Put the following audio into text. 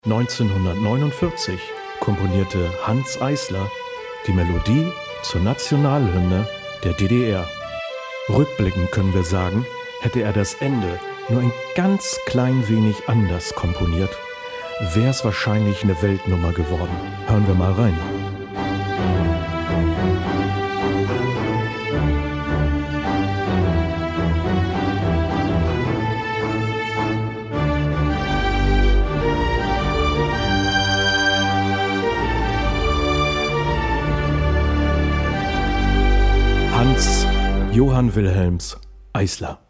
1949 komponierte Hanns Eisler die Melodie zur Nationalhymne der DDR. Rückblickend können wir sagen, hätte er das Ende nur ein ganz klein wenig anders komponiert, wäre es wahrscheinlich eine Weltnummer geworden. Hören wir mal rein. Hans Johann Wilhelms Eisler.